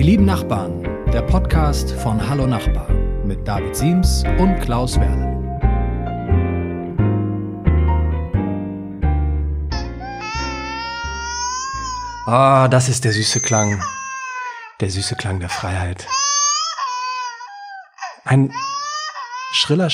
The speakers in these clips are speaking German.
Die lieben Nachbarn, der Podcast von Hallo Nachbar mit David Siems und Klaus Werle. Ah, das ist der süße Klang der Freiheit. Ein schriller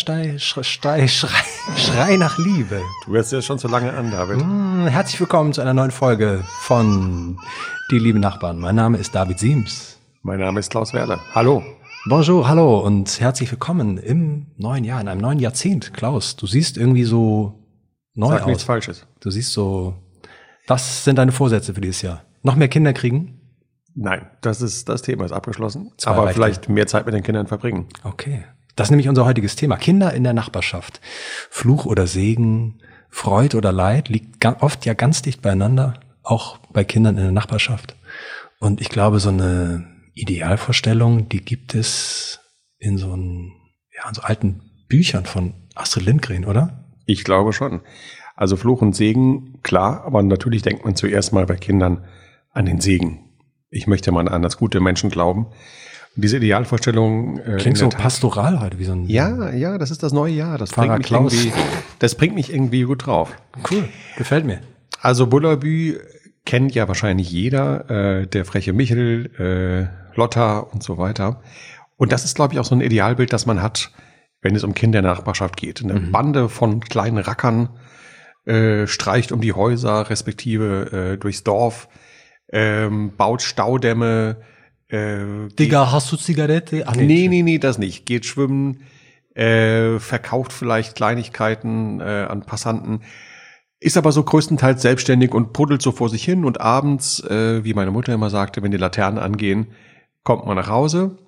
Schrei nach Liebe. Du hörst ja schon so lange an, David. Herzlich willkommen zu einer neuen Folge von Die lieben Nachbarn. Mein Name ist David Siems. Mein Name ist Klaus Werle. Hallo. Bonjour, hallo und herzlich willkommen im neuen Jahr, in einem neuen Jahrzehnt. Klaus, du siehst irgendwie so neu aus. Sag nichts Falsches. Du siehst so, was sind deine Vorsätze für dieses Jahr? Noch mehr Kinder kriegen? Nein, das Thema ist abgeschlossen. Zwei aber reicht vielleicht mehr Zeit mit den Kindern verbringen. Okay. Das ist nämlich unser heutiges Thema. Kinder in der Nachbarschaft. Fluch oder Segen, Freud oder Leid liegt oft ja ganz dicht beieinander, auch bei Kindern in der Nachbarschaft. Und ich glaube, so eine Idealvorstellung, die gibt es in so alten Büchern von Astrid Lindgren, oder? Ich glaube schon. Also Fluch und Segen, klar, aber natürlich denkt man zuerst mal bei Kindern an den Segen. Ich möchte mal an das gute Menschen glauben. Und diese Idealvorstellung klingt so pastoral heute, wie so ein Ja, das ist das neue Jahr. Das Pfarrer bringt mich irgendwie gut drauf. Cool, gefällt mir. Also Bullabü kennt ja wahrscheinlich jeder, der freche Michel, Lotta und so weiter. Und das ist, glaube ich, auch so ein Idealbild, das man hat, wenn es um Kinder in der Nachbarschaft geht. Eine Bande von kleinen Rackern streicht um die Häuser, respektive durchs Dorf, baut Staudämme. Digga, hast du Zigarette? Ach, Nee, das nicht. Geht schwimmen, verkauft vielleicht Kleinigkeiten an Passanten, ist aber so größtenteils selbstständig und puddelt so vor sich hin und abends, wie meine Mutter immer sagte, wenn die Laternen angehen, kommt man nach Hause.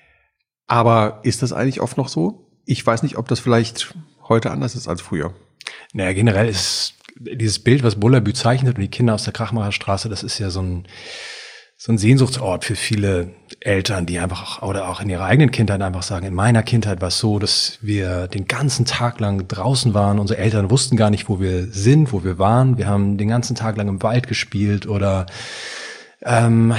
Aber ist das eigentlich oft noch so? Ich weiß nicht, ob das vielleicht heute anders ist als früher. Naja, generell ist dieses Bild, was Bullabü zeichnet und die Kinder aus der Krachmacherstraße, das ist ja so ein Sehnsuchtsort für viele Eltern, die einfach oder auch in ihrer eigenen Kindheit einfach sagen, in meiner Kindheit war es so, dass wir den ganzen Tag lang draußen waren. Unsere Eltern wussten gar nicht, wo wir sind, wo wir waren. Wir haben den ganzen Tag lang im Wald gespielt oder im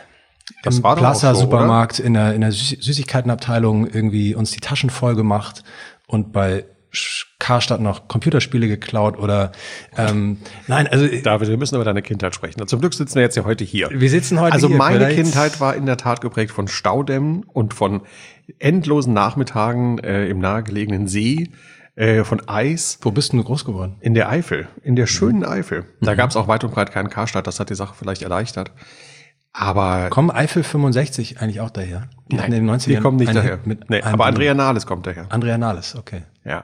Plaza-Supermarkt in der Süßigkeitenabteilung irgendwie uns die Taschen voll gemacht und bei Karstadt noch Computerspiele geklaut oder nein, also David, wir müssen über deine Kindheit sprechen. Zum Glück sitzen wir jetzt ja heute hier. Wir sitzen heute hier. Also meine vielleicht. Kindheit war in der Tat geprägt von Staudämmen und von endlosen Nachmittagen im nahegelegenen See, von Eis. Wo bist du groß geworden? In der Eifel, in der schönen Eifel. Da gab es auch weit und breit keinen Karstadt, das hat die Sache vielleicht erleichtert. Aber kommen Eifel 65 eigentlich auch daher? Die hatten in den 90ern die kommen nicht daher. Aber Andrea Nahles kommt daher. Andrea Nahles, okay. Ja.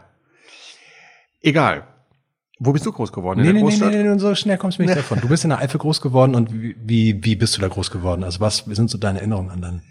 Egal. Wo bist du groß geworden? In der Großstadt? Nee, so schnell kommst du nicht davon. Du bist in der Eifel groß geworden und wie bist du da groß geworden? Also was sind so deine Erinnerungen an dann?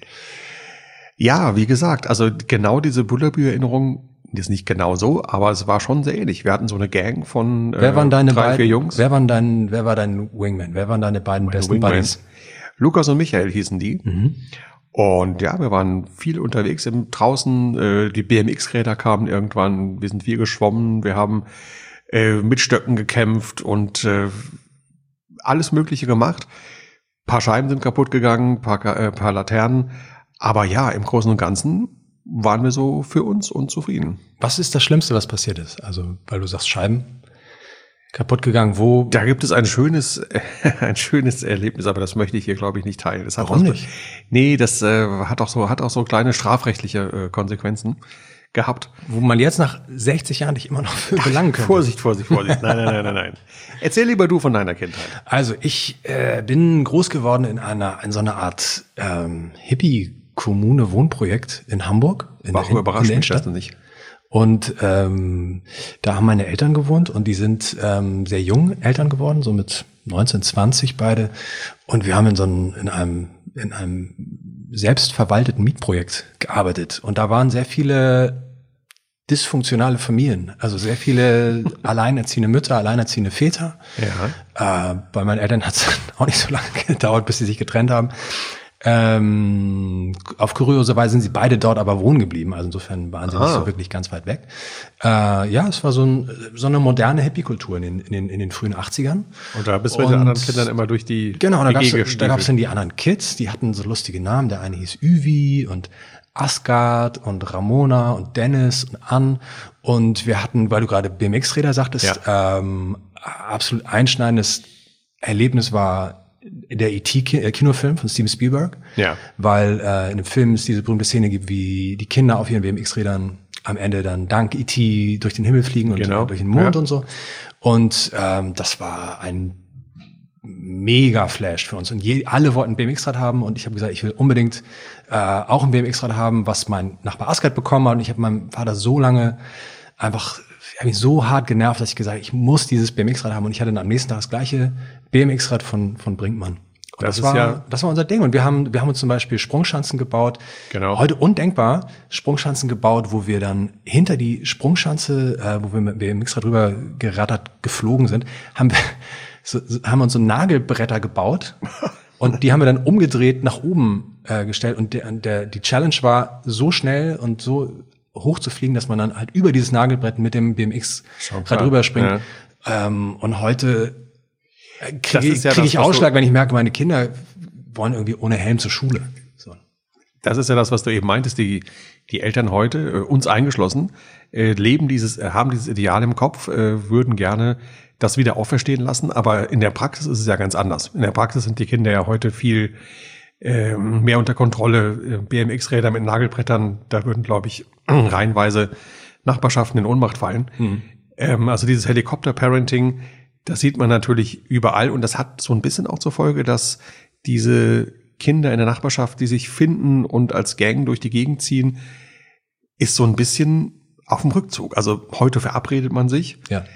Ja, wie gesagt, also genau diese Bullabü-Erinnerung, ist nicht genau so, aber es war schon sehr ähnlich. Wir hatten so eine Gang von wer waren deine 4 Jungs. Wer war dein Wingman? Wer waren deine beiden besten Buddies? Lukas und Michael hießen die. Und ja, wir waren viel unterwegs draußen. Die BMX-Räder kamen irgendwann. Wir sind viel geschwommen. Wir haben mit Stöcken gekämpft und alles Mögliche gemacht. Ein paar Scheiben sind kaputt gegangen, paar Laternen. Aber ja, im Großen und Ganzen waren wir so für uns und zufrieden. Was ist das Schlimmste, was passiert ist? Also, weil du sagst Scheiben kaputt gegangen, wo? Da gibt es ein schönes Erlebnis, aber das möchte ich hier, glaube ich, nicht teilen. Warum nicht? Nee, das hat auch so kleine strafrechtliche Konsequenzen gehabt. Wo man jetzt nach 60 Jahren dich immer noch für belangen könnte. Vorsicht. Nein. Erzähl lieber du von deiner Kindheit. Also ich bin groß geworden in so einer Art Hippie-Kommune-Wohnprojekt in Hamburg. Warum überrascht mich das nicht? Und da haben meine Eltern gewohnt und die sind sehr jung Eltern geworden, so mit 19, 20 beide. Und wir haben in einem selbstverwalteten Mietprojekt gearbeitet. Und da waren sehr viele dysfunktionale Familien, also sehr viele alleinerziehende Mütter, alleinerziehende Väter. Ja. Bei meinen Eltern hat es auch nicht so lange gedauert, bis sie sich getrennt haben. Auf kuriose Weise sind sie beide dort aber wohnen geblieben. Also insofern waren sie nicht so wirklich ganz weit weg. Ja, es war so eine moderne Hippie-Kultur in den frühen 80ern. Und da bist du mit den anderen Kindern immer durch die Genau, da gab's dann die anderen Kids, die hatten so lustige Namen. Der eine hieß Üvi und Asgard und Ramona und Dennis und Ann. Und wir hatten, weil du gerade BMX-Räder sagtest, absolut einschneidendes Erlebnis war der E.T.-Kinofilm von Steven Spielberg. Ja. Weil in dem Film es diese berühmte Szene gibt, wie die Kinder auf ihren BMX-Rädern am Ende dann dank E.T. durch den Himmel fliegen und durch den Mond und so. Und das war ein mega Flash für uns. Und alle wollten ein BMX-Rad haben und ich habe gesagt, ich will unbedingt auch ein BMX-Rad haben, was mein Nachbar Asgard bekommen hat. Und ich habe meinem Vater so lange einfach, ich habe mich so hart genervt, dass ich gesagt habe, ich muss dieses BMX-Rad haben. Und ich hatte dann am nächsten Tag das gleiche BMX-Rad von Brinkmann. Und das war unser Ding. Und wir haben uns zum Beispiel Sprungschanzen gebaut. Genau. Heute undenkbar, Sprungschanzen gebaut, wo wir dann hinter die Sprungschanze, wo wir mit dem BMX-Rad drüber gerattert geflogen sind, haben uns so Nagelbretter gebaut. Und die haben wir dann umgedreht nach oben gestellt. Und die Challenge war, so schnell und so hoch zu fliegen, dass man dann halt über dieses Nagelbrett mit dem BMX-Rad drüber springt. Ja. Und heute kriege ich Ausschlag, wenn ich merke, meine Kinder wollen irgendwie ohne Helm zur Schule. So. Das ist ja das, was du eben meintest. Die Eltern heute, uns eingeschlossen, haben dieses Ideal im Kopf, würden gerne das wieder auferstehen lassen. Aber in der Praxis ist es ja ganz anders. In der Praxis sind die Kinder ja heute viel mehr unter Kontrolle. BMX-Räder mit Nagelbrettern, da würden, glaube ich, reihenweise Nachbarschaften in Ohnmacht fallen. Also dieses Helikopter-Parenting, das sieht man natürlich überall. Und das hat so ein bisschen auch zur Folge, dass diese Kinder in der Nachbarschaft, die sich finden und als Gang durch die Gegend ziehen, ist so ein bisschen auf dem Rückzug. Also heute verabredet man sich. Ja.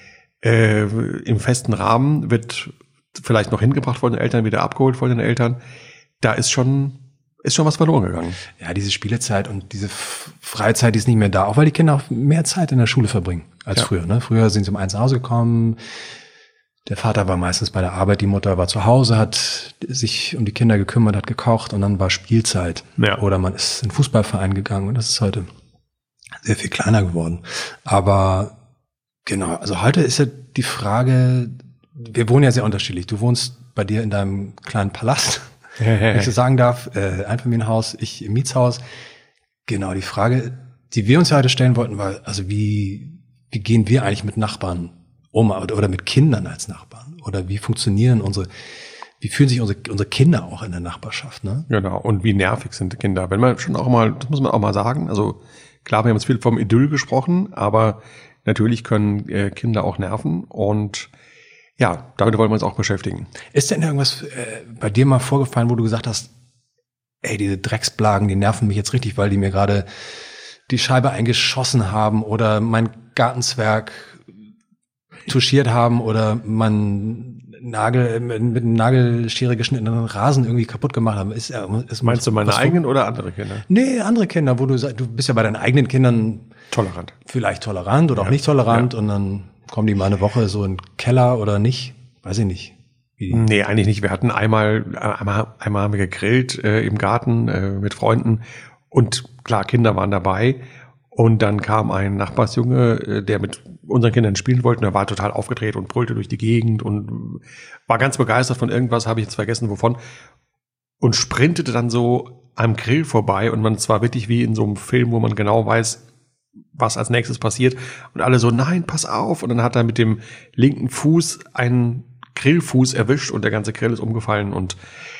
Im festen Rahmen, wird vielleicht noch hingebracht von den Eltern, wieder abgeholt von den Eltern. Da ist schon was verloren gegangen. Ja, diese Spielezeit und diese Freizeit, die ist nicht mehr da, auch weil die Kinder auch mehr Zeit in der Schule verbringen als früher. Ne? Früher sind sie um 1 nach Hause gekommen, der Vater war meistens bei der Arbeit, die Mutter war zu Hause, hat sich um die Kinder gekümmert, hat gekocht und dann war Spielzeit. Ja. Oder man ist in den Fußballverein gegangen und das ist heute sehr viel kleiner geworden. Aber genau, also heute ist ja die Frage, wir wohnen ja sehr unterschiedlich. Du wohnst bei dir in deinem kleinen Palast, wenn ich so sagen darf, Einfamilienhaus, ich im Mietshaus. Genau, die Frage, die wir uns ja heute stellen wollten, war, also wie gehen wir eigentlich mit Nachbarn um oder mit Kindern als Nachbarn? Oder wie fühlen sich unsere Kinder auch in der Nachbarschaft, ne? Genau, und wie nervig sind die Kinder? Wenn man schon auch mal, das muss man auch mal sagen, also klar, wir haben jetzt viel vom Idyll gesprochen, aber natürlich können Kinder auch nerven und ja, damit wollen wir uns auch beschäftigen. Ist denn irgendwas bei dir mal vorgefallen, wo du gesagt hast, ey, diese Drecksblagen, die nerven mich jetzt richtig, weil die mir gerade die Scheibe eingeschossen haben oder mein Gartenzwerg touchiert haben oder mit einem Nagelschere geschnittenen Rasen irgendwie kaputt gemacht haben. Meinst du meine eigenen oder andere Kinder? Nee, andere Kinder, wo du bist ja bei deinen eigenen Kindern tolerant. Vielleicht tolerant oder auch nicht tolerant und dann kommen die mal eine Woche so in den Keller oder nicht? Weiß ich nicht. Nee, eigentlich nicht. Wir hatten einmal haben wir gegrillt im Garten mit Freunden und klar, Kinder waren dabei und dann kam ein Nachbarsjunge, der mit unseren Kindern spielen wollte und er war total aufgedreht und brüllte durch die Gegend und war ganz begeistert von irgendwas, habe ich jetzt vergessen wovon und sprintete dann so am Grill vorbei und man zwar wirklich wie in so einem Film, wo man genau weiß, was als nächstes passiert und alle so, nein, pass auf und dann hat er mit dem linken Fuß einen Grillfuß erwischt und der ganze Grill ist umgefallen und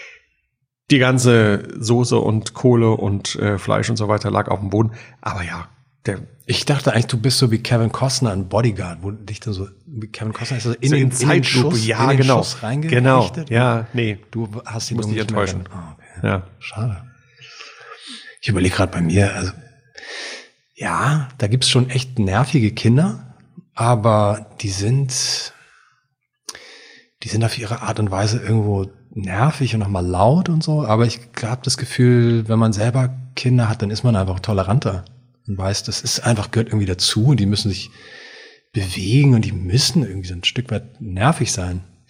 die ganze Soße und Kohle und Fleisch und so weiter lag auf dem Boden, aber ja, ich dachte eigentlich, du bist so wie Kevin Costner in Bodyguard, wo dich dann so, Kevin Costner ist so in den Schuss reingerichtet. Genau, ja, nee. Du hast ihn musst dich enttäuschen. Okay. Ja. Schade. Ich überlege gerade bei mir, also ja, da gibt's schon echt nervige Kinder, aber die sind auf ihre Art und Weise irgendwo nervig und nochmal laut und so, aber ich habe das Gefühl, wenn man selber Kinder hat, dann ist man einfach toleranter. Und weiß, das ist einfach, gehört irgendwie dazu und die müssen sich bewegen und die müssen irgendwie so ein Stück weit nervig sein.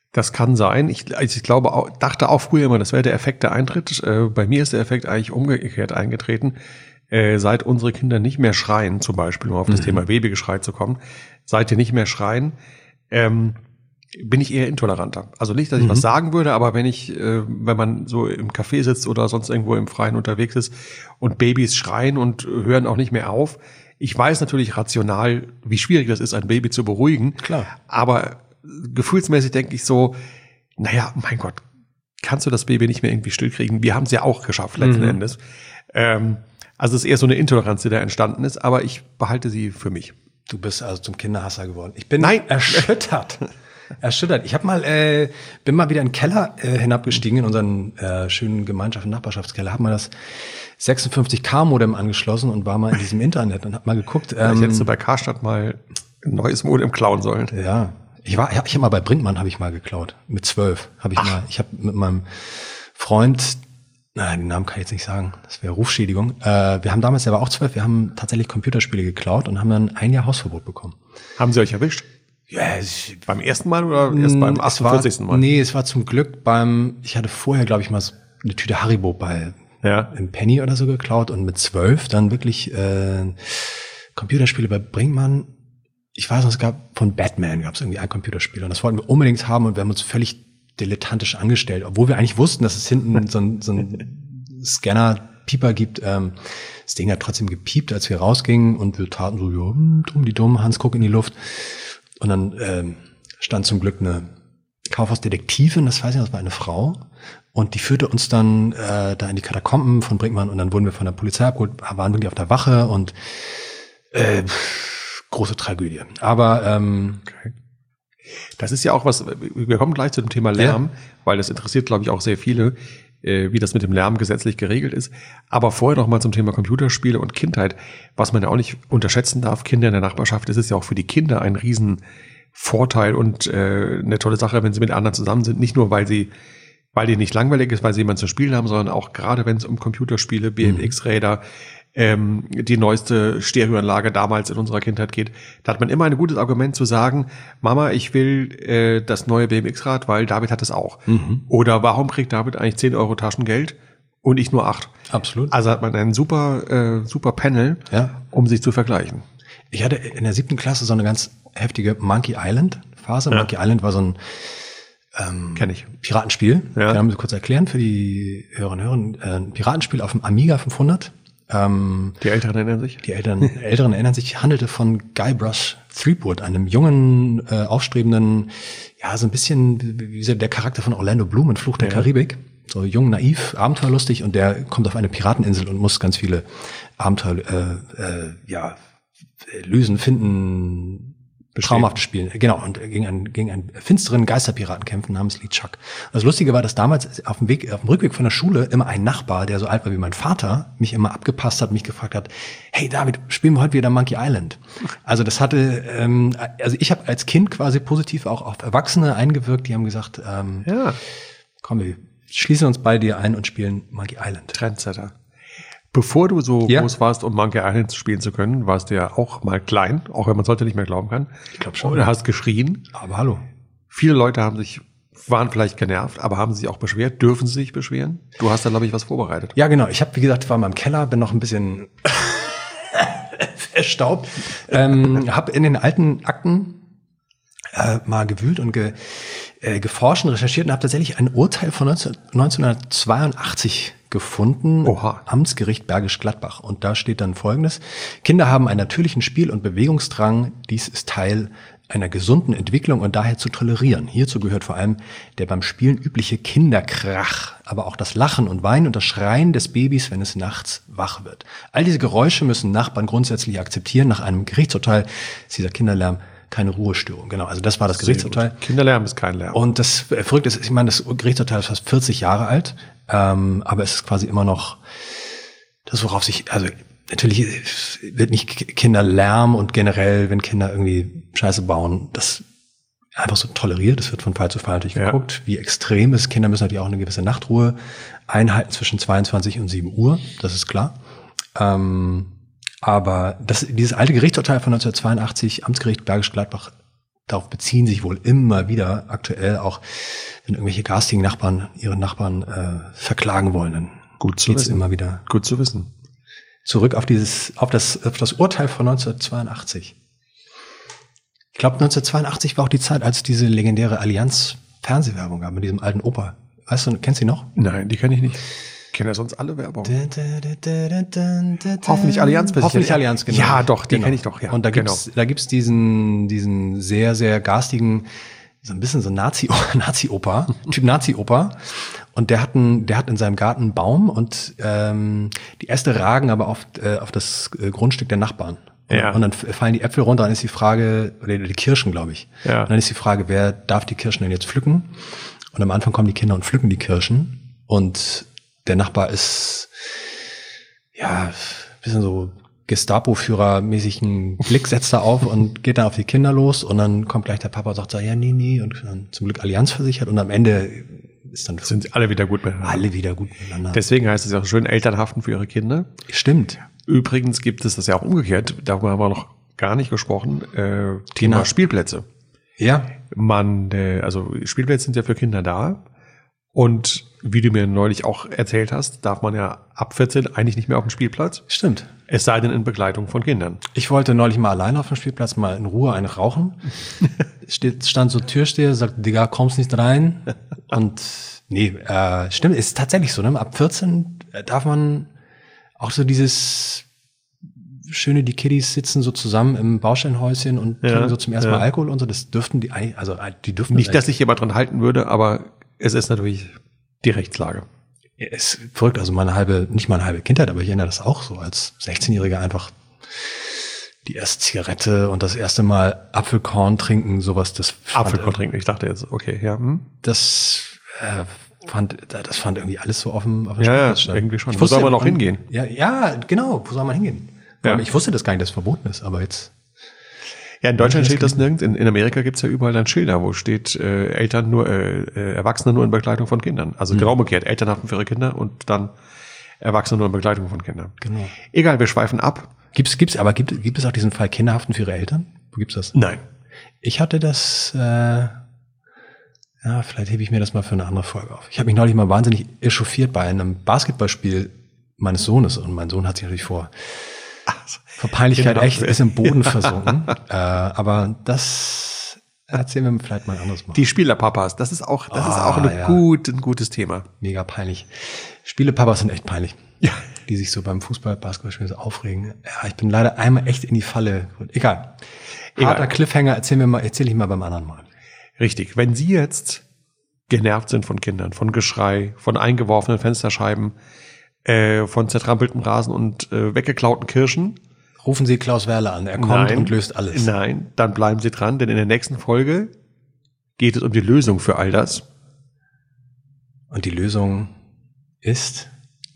Das kann sein. Ich glaube, dachte auch früher immer, das wäre der Effekt, der eintritt. Bei mir ist der Effekt eigentlich umgekehrt eingetreten. Seit unsere Kinder nicht mehr schreien, zum Beispiel, um auf das Thema Babygeschrei zu kommen, seit die nicht mehr schreien, bin ich eher intoleranter. Also nicht, dass ich was sagen würde, aber wenn man so im Café sitzt oder sonst irgendwo im Freien unterwegs ist und Babys schreien und hören auch nicht mehr auf. Ich weiß natürlich rational, wie schwierig das ist, ein Baby zu beruhigen. Klar. Aber gefühlsmäßig denke ich so, naja, mein Gott, kannst du das Baby nicht mehr irgendwie stillkriegen? Wir haben es ja auch geschafft, letzten Endes. Also es ist eher so eine Intoleranz, die da entstanden ist, aber ich behalte sie für mich. Du bist also zum Kinderhasser geworden. Ich bin erschüttert. Ich bin mal wieder in den Keller hinabgestiegen, in unseren schönen Nachbarschaftskeller, habe mal das 56K-Modem angeschlossen und war mal in diesem Internet und habe mal geguckt. Vielleicht hättest du bei Karstadt mal ein neues Modem klauen sollen. Ja, ich habe mal bei Brinkmann habe ich mal geklaut. Mit 12 habe ich mal. Ich habe mit meinem Freund, den Namen kann ich jetzt nicht sagen, das wäre Rufschädigung. Wir haben damals, er war auch 12, wir haben tatsächlich Computerspiele geklaut und haben dann 1 Jahr Hausverbot bekommen. Haben sie euch erwischt? Ja, beim ersten Mal oder erst beim 48. Mal? Nee, es war zum Glück ich hatte vorher, glaube ich, mal so eine Tüte Haribo im Penny oder so geklaut und mit 12 dann wirklich Computerspiele bei Brinkmann. Ich weiß noch, es gab von Batman gab es irgendwie ein Computerspiel und das wollten wir unbedingt haben und wir haben uns völlig dilettantisch angestellt, obwohl wir eigentlich wussten, dass es hinten so ein Scanner-Pieper gibt. Das Ding hat trotzdem gepiept, als wir rausgingen und wir taten so, ja, dumm, Hans, guck in die Luft. Und dann stand zum Glück eine Kaufhausdetektivin, das weiß ich noch, das war eine Frau. Und die führte uns dann da in die Katakomben von Brinkmann und dann wurden wir von der Polizei abgeholt, waren wirklich auf der Wache und große Tragödie. Aber okay. Das ist ja auch was, wir kommen gleich zu dem Thema Lärm, weil das interessiert, glaube ich, auch sehr viele, wie das mit dem Lärm gesetzlich geregelt ist. Aber vorher noch mal zum Thema Computerspiele und Kindheit, was man ja auch nicht unterschätzen darf, Kinder in der Nachbarschaft, das ist ja auch für die Kinder ein Riesenvorteil und eine tolle Sache, wenn sie mit anderen zusammen sind. Nicht nur, weil die nicht langweilig ist, weil sie jemanden zu spielen haben, sondern auch gerade, wenn es um Computerspiele, BMX-Räder, die neueste Stereoanlage damals in unserer Kindheit geht, da hat man immer ein gutes Argument zu sagen, Mama, ich will das neue BMX-Rad, weil David hat es auch. Oder warum kriegt David eigentlich 10 Euro Taschengeld und ich nur 8? Absolut. Also hat man ein super Panel, um sich zu vergleichen. Ich hatte in der 7. Klasse so eine ganz heftige Monkey Island Phase. Ja. Monkey Island war so ein kenn ich. Piratenspiel. Ja. Kann ich kurz erklären für die Hörerinnen und Hörer. Ein Piratenspiel auf dem Amiga 500. Die Älteren erinnern sich? Die Älteren erinnern sich, handelte von Guybrush Threepwood, einem jungen, aufstrebenden, ja, so ein bisschen wie der Charakter von Orlando Bloom in Fluch der Karibik. So jung, naiv, abenteuerlustig und der kommt auf eine Pirateninsel und muss ganz viele Abenteuer lösen, finden, traumhaft spielen. Genau, und gegen einen finsteren Geisterpiraten kämpfen namens Lee Chuck. Das Lustige war, dass damals auf dem Rückweg von der Schule immer ein Nachbar, der so alt war wie mein Vater, mich immer abgepasst hat, mich gefragt hat, hey David, spielen wir heute wieder Monkey Island? Also das hatte, also ich habe als Kind quasi positiv auch auf Erwachsene eingewirkt, die haben gesagt, komm, wir schließen uns bei dir ein und spielen Monkey Island. Trendsetter. Bevor du so groß warst, um Monkey Island spielen zu können, warst du ja auch mal klein, auch wenn man es heute nicht mehr glauben kann. Ich glaube schon. Oder hast geschrien. Aber hallo. Viele Leute waren vielleicht genervt, aber haben sich auch beschwert. Dürfen sie sich beschweren? Du hast da, glaube ich, was vorbereitet. Ja, genau. Ich habe, wie gesagt, war mal im Keller, bin noch ein bisschen verstaubt. Habe in den alten Akten mal gewühlt und geforscht und recherchiert und habe tatsächlich ein Urteil von 1982 gefunden. Oha. Amtsgericht Bergisch Gladbach. Und da steht dann Folgendes. Kinder haben einen natürlichen Spiel- und Bewegungsdrang. Dies ist Teil einer gesunden Entwicklung und daher zu tolerieren. Hierzu gehört vor allem der beim Spielen übliche Kinderkrach, aber auch das Lachen und Weinen und das Schreien des Babys, wenn es nachts wach wird. All diese Geräusche müssen Nachbarn grundsätzlich akzeptieren. Nach einem Gerichtsurteil ist dieser Kinderlärm keine Ruhestörung. Genau, also das war das Gerichtsurteil. Kinderlärm ist kein Lärm. Und das Verrückte ist, ich meine, das Gerichtsurteil ist fast 40 Jahre alt, aber es ist quasi immer noch das, worauf sich, also natürlich wird nicht Kinderlärm und generell, wenn Kinder irgendwie Scheiße bauen, das einfach so toleriert. Das wird von Fall zu Fall natürlich geguckt, wie extrem ist. Kinder müssen natürlich auch eine gewisse Nachtruhe einhalten zwischen 22 und 7 Uhr, das ist klar. Aber dieses alte Gerichtsurteil von 1982, Amtsgericht Bergisch Gladbach, darauf beziehen sich wohl immer wieder aktuell auch, wenn irgendwelche garstigen Nachbarn ihre Nachbarn verklagen wollen, dann Gut zu geht's wissen. immer wieder Gut zu wissen. zurück auf das Urteil von 1982. Ich glaube, 1982 war auch die Zeit, als diese legendäre Allianz-Fernsehwerbung gab mit diesem alten Opa. Weißt du, kennst du die noch? Nein, die kenne ich nicht. Ich kenne ja sonst alle Werbung. Hoffentlich Allianz. Hoffentlich Allianz, genau. Ja, doch, die Genau. kenne ich doch. Ja, und da gibt's diesen sehr, sehr garstigen, so ein bisschen so Nazi-Opa, Typ Nazi-Opa. Und der hat in seinem Garten einen Baum und die Äste ragen aber auf das Grundstück der Nachbarn. Ja. Und dann fallen die Äpfel runter, dann ist die Frage, oder die Kirschen, glaube ich. Ja. Und dann ist die Frage, wer darf die Kirschen denn jetzt pflücken? Und am Anfang kommen die Kinder und pflücken die Kirschen. Und der Nachbar ist, ja, ein bisschen so Gestapo-Führer-mäßigen Blick setzt er auf und geht dann auf die Kinder los. Und dann kommt gleich der Papa und sagt so, ja, nee. Und dann zum Glück Allianz versichert. Und am Ende sind alle wieder gut miteinander. Alle wieder gut miteinander. Deswegen heißt es ja auch schön, Eltern haften für ihre Kinder. Stimmt. Übrigens gibt es das ja auch umgekehrt. Darüber haben wir noch gar nicht gesprochen. Thema Spielplätze. Ja. Also Spielplätze sind ja für Kinder da. Und wie du mir neulich auch erzählt hast, darf man ja ab 14 eigentlich nicht mehr auf den Spielplatz. Stimmt. Es sei denn in Begleitung von Kindern. Ich wollte neulich mal alleine auf dem Spielplatz mal in Ruhe eine rauchen. Stand so Türsteher, sagt, Digga, kommst nicht rein. Und stimmt, ist tatsächlich so, ne? Ab 14 darf man auch so dieses schöne, die Kiddies sitzen so zusammen im Baustellenhäuschen und trinken so zum ersten Mal Alkohol und so. Das dürften die dürfen nicht, dass sich jemand dran halten würde, aber es ist natürlich die Rechtslage. Es ist verrückt, also nicht meine halbe Kindheit, aber ich erinnere das auch so, als 16-Jähriger einfach die erste Zigarette und das erste Mal Apfelkorn trinken, sowas, Apfelkorn trinken, ich dachte jetzt, okay, ja. Das fand irgendwie alles so offen. Ja, irgendwie schon. Wo soll man noch hingehen? Ja, genau, wo soll man hingehen? Ja. Ich wusste das gar nicht, dass es verboten ist, aber jetzt. Ja, in Deutschland steht das nirgends. In Amerika gibt's ja überall dann Schilder, wo steht Erwachsene nur in Begleitung von Kindern. Also genau umgekehrt, Eltern haften für ihre Kinder und dann Erwachsene nur in Begleitung von Kindern. Genau. Egal, wir schweifen ab. Gibt es auch diesen Fall Kinder haften für ihre Eltern? Wo gibt's das? Nein. Ich hatte das, vielleicht hebe ich mir das mal für eine andere Folge auf. Ich habe mich neulich mal wahnsinnig echauffiert bei einem Basketballspiel meines Sohnes und mein Sohn hat sich natürlich vor Peinlichkeit echt ist im Boden versunken. Aber das erzählen wir vielleicht mal ein anderes Mal. Die Spielerpapas, das ist auch ein gutes Thema. Mega peinlich. Spielepapas sind echt peinlich. Ja. Die sich so beim Basketballspiel so aufregen. Ja, ich bin leider einmal echt in die Falle. Egal. Harter Cliffhanger, erzähl ich mal beim anderen Mal. Richtig. Wenn Sie jetzt genervt sind von Kindern, von Geschrei, von eingeworfenen Fensterscheiben, von zertrampeltem Rasen und weggeklauten Kirschen. Rufen Sie Klaus Werle an, er kommt und löst alles. Nein, dann bleiben Sie dran, denn in der nächsten Folge geht es um die Lösung für all das. Und die Lösung ist,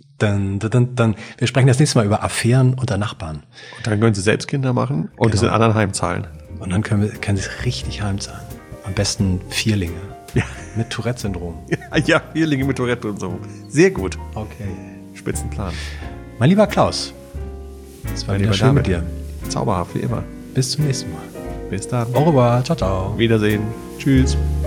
wir sprechen das nächste Mal über Affären unter Nachbarn. Und dann können Sie selbst Kinder machen und es in anderen heimzahlen. Und dann können Sie es richtig heimzahlen. Am besten Vierlinge. Ja. Mit Tourette-Syndrom. Ja, Vierlinge mit Tourette-Syndrom. Sehr gut. Okay. Spitzenplan. Mein lieber Klaus, es war wieder schön mit dir. Zauberhaft, wie immer. Bis zum nächsten Mal. Bis dann. Au revoir. Ciao, ciao. Wiedersehen. Tschüss.